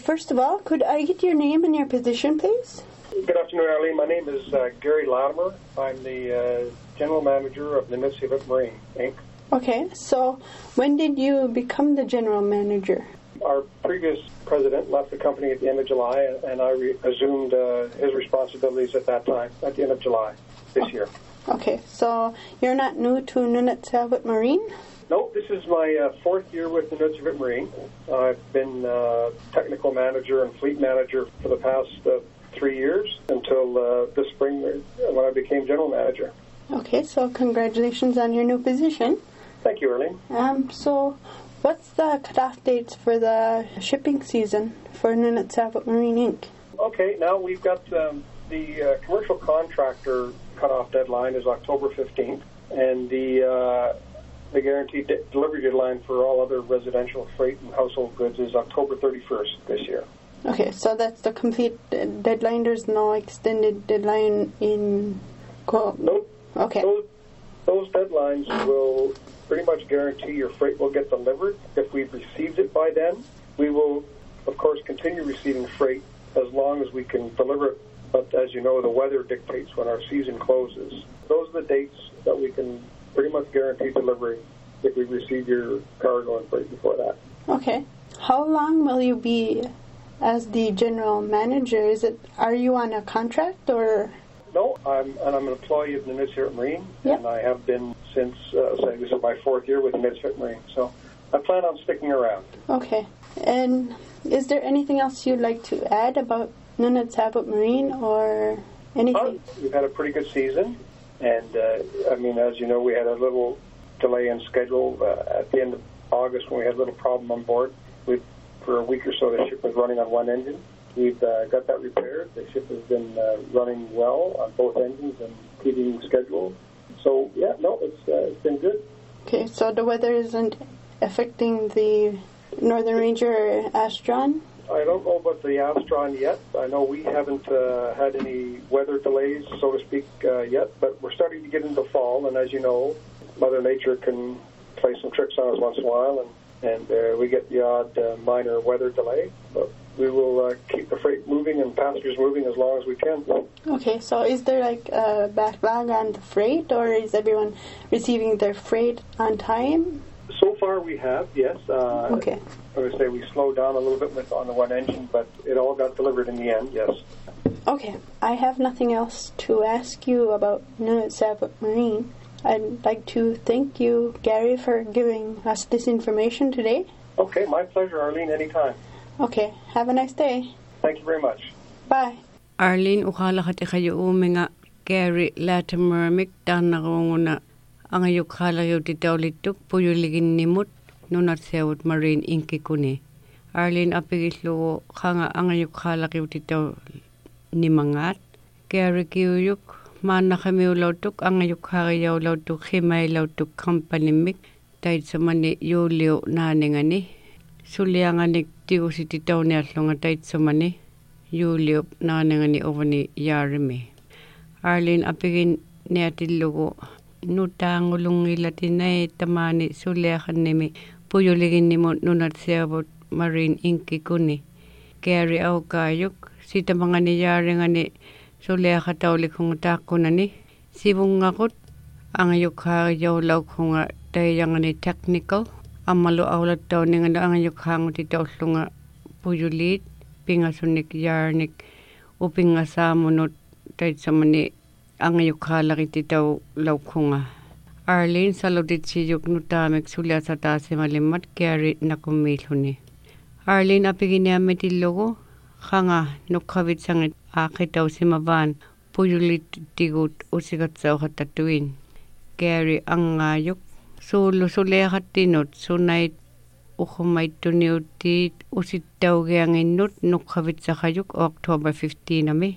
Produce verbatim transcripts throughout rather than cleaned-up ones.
First of all, could I get your name and your position, please? Good afternoon, Arlene. My name is uh, Gary Latimer. I'm the uh, General Manager of the Nunavut Marine, Incorporated. Okay, so when did you become the General Manager? Our previous president left the company at the end of July, and I re- assumed uh, his responsibilities at that time, at the end of July this oh. year. Okay, so you're not new to Nunavut Marine? No, this is my uh, fourth year with the Nunavut Marine. I've been uh, technical manager and fleet manager for the past uh, three years until uh, this spring when I became general manager. Okay, so congratulations on your new position. Thank you, Arlene. Um, so what's the cutoff dates for the shipping season for Nunavut Marine Incorporated? Okay, now we've got um, the uh, commercial contractor cutoff deadline is October fifteenth, and the uh, the guaranteed de- delivery deadline for all other residential freight and household goods is October thirty-first this year. Okay, so that's the complete deadline. There's no extended deadline in... Co- nope. Okay. Those, those deadlines will pretty much guarantee your freight will get delivered. If we've received it by then, we will, of course, continue receiving freight as long as we can deliver it. But as you know, the weather dictates when our season closes. Those are the dates that we can pretty much guarantee delivery if we receive your cargo and freight before that. Okay. How long will you be as the general manager? Is it? Are you on a contract or? No, I'm and I'm an employee of the Nunavut Marine, yep. and I have been since uh, say this is my fourth year with the Nunavut Marine. So I plan on sticking around. Okay. And is there anything else you'd like to add about Nunavut Marine or anything? Uh, we've had a pretty good season, and uh, I mean, as you know, we had a little delay in schedule uh, at the end of August when we had a little problem on board. We for a week or so the ship was running on one engine. We've uh, got that repaired. The ship has been uh, running well on both engines and keeping schedule. So, yeah, no, it's uh, it's been good. Okay, so the weather isn't affecting the Northern Ranger or Astron? I don't know about the Astron yet. I know we haven't uh, had any weather delays, so to speak, uh, yet, but we're starting to get into fall, and as you know, Mother Nature can play some tricks on us once in a while, and and uh, we get the odd uh, minor weather delay, but we will uh, keep the freight moving and passengers moving as long as we can. Okay, so is there like a backlog on the freight, or is everyone receiving their freight on time? So far we have, yes. Uh, okay. I would say we slowed down a little bit with on the one engine, but it all got delivered in the end, yes. Okay, I have nothing else to ask you about Nunavut Marine. I'd like to thank you, Gary, for giving us this information today. Okay, my pleasure, Arlene, anytime. Okay, have a nice day. Thank you very much. Bye. Arlene, ukhala kati kayo uminga Gary Latimer miktanarunguna ang ayukhala yu titaulituk puyuligin nimut Nunavut Marine Incorporated. Arlene apigislo khanga ang ayukhala yu titaw nimangat Gary kiyuk mana kami ulautuk ang ayukhari yaw lautuk himay lautuk company mik dahil sa mani yulio naningani sulianganik tigo si titaw ni atlong dahil sa mani yulio naningani ovani yarimi. Arlene apigin ni atilugo nutangulungi latinay tamani suliakan nimi puyuligin ni mo Nunavut Marine Incorporated. Gary au kayuk si tamanga ni yaringani Sulia katawli kong tako na ni. Sibong ngakot, ang ayukha yaw law kong dayang ni technical. Ang malu awlat daw ni nga ang ayukha ng titaw nga puyulit, pingasunik yarnik, uping nga sa munot dahil sa mani ang ayukha laki titaw law kong. Arlene, saludit si yuk nutamik sulia sa tasi malimat, Gary na kumilo ni. Arlene, apigin niya metilogo, Kanga nukhavit sangit akitaw si Mavan puyulit tigut usikat sa katatuin. Gary ang ngayok sulo sulehat tinot sunay ukumay tuniutit usit daw gayangin nut nukhavit sa kayuk October fifteenth nami.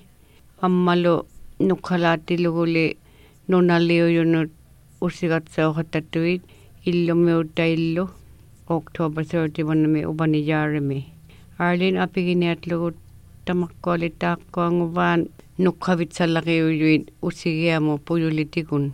Ammalo nukhalati luguli nunaliyo yunut usikat sa katatuin illo meuta illo October thirty-first nami ubani yarimi. Arlene apigin at lugot tamakkolita ko ang van nukhavit sa laki uyuin usigia mo puyulitikun.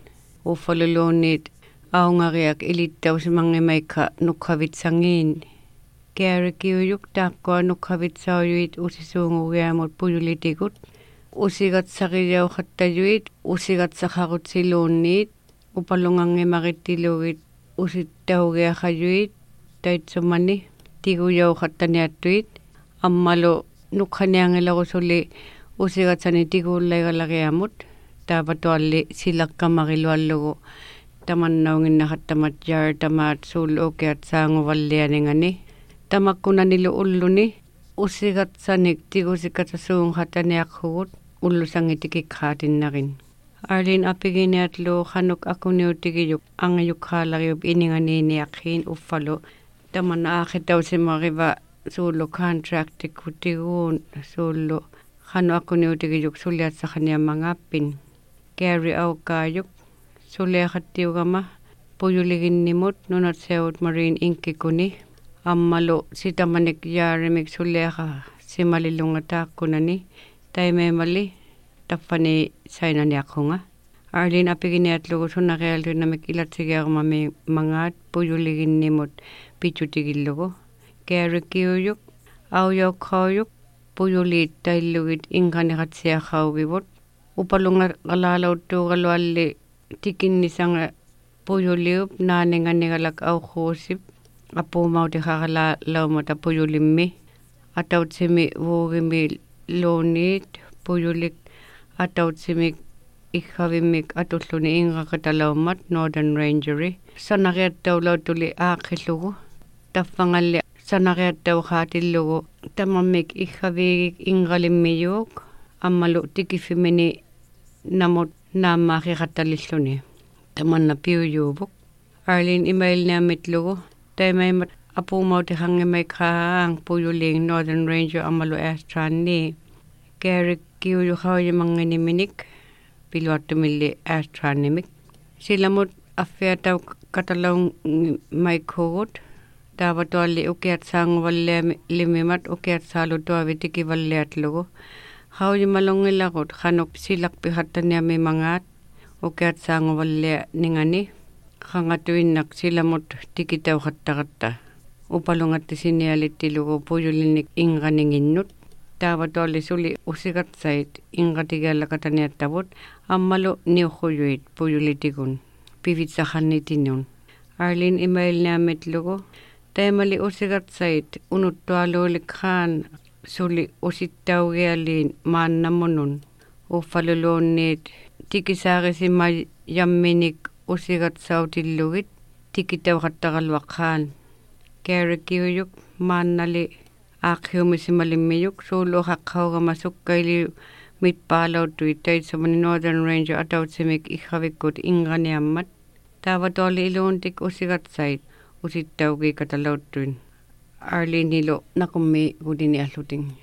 Ufalulunit aw nga riyak ilitaw si mga may ka nukhavit sangin. Gary kiuyuk taakkoa nukkavitsaujuit usisuungugiamut pujulitikut. Usigat sakijauqattajuit, usigat sakharutsiluunniit, upalungangimarittilugit, usittaugiaqajuit, taitsumani, tikujauqattaniattuit, ammalu nukkaniangilarusuli usigatsani tikuullaigalariamut, taapatualli silakkamarilluallugu, tamannaunginnahattamat jar tamaat suuluukiat saanguvallianingani, tamakkunanilu ulluni, usigatsanik tikusikatasuunqataniaqhugut, ullusangitikikqaatinnarin. Arlin apiginiatlu hanuk akuniutikiyuk angayukhalariup ininganiiniaqhiin uffalu taman aakhitausimariva suullu contractikutiguun suullu hanu akuniutikiyuk suliatsaqaniammangappin. Gary aukaayuk suliaqattiugama pujuliginnimut nunatseut Marine Inkikuni ammalu sitamanik yaarimik suliaqa simalilungataakkunani taimeemali taffani sainaniaqhunga. Arlin apiginiatlugu sunnaqialtunamik ilatsigiarmami mangaat pujuliginnimut pichutigillugu. Gary kiuyuk aujauqauyuk pujuliit taillugit inqaniqatsiaqaugivut upalungalalauttuugalualli tikinnisanga pujuliup naaninganigalak auquusip apuumautiqaqalaumata pujulimmi atautsimi vuugimi luuniit pujulik atautsimik ikhavimik atulluni inqaqatalaumat Northern Rangeri sanariattaulautuli aaqillugu taffangalli sanariattauqaatillugu tamammik ikhavigik inqalimmiyuuk ammalu tikifimini namut naamaaqiqattalilluni tamanna piuyuuvuk Arlin imailniamitlugu taimaimat apuumautiqangimaikqaang pujuliing Northern Ranger ammalu aastraanni Gary kiuyuqaujimangganiminik piluattumilli aastraannimik silamut affiatau katalaung maikhugut taavatualli ukiat saanguvalliamimat ukiat saalutuavi tikivalliatlugu haujimalungilagut hanuk silakpihattaniami mangaat ukiat saanguvallia ningani qangatuinnak silamut tikitauqattaqatta upalungatti sinialittilugu pujulinnik inqaninginnut taavatualli suli usigatsait inqatigiallaqataniattavut ammalu niuqqujuit pujulitikun pivitsaqannitinun Arlin imailniamitlugu taimali usigatsait unuttualuulikqaan suli usittaugialiin maannamunun uffaluluunniit tikisaarisima jamminik usigatsautillugit tikitauqattaqaluaqqaan Gary kiuyuk maannali aaqhiumisimalimiyuk suuluqaqqaugama sukkaili mitpaalautuit taitsamani Northern Ranger atautsimik ikhavikkut inqaniammat taavatualli iluuntik usigatsait usittaugi katalautuin Arlin nilu nakummi kudini alluting.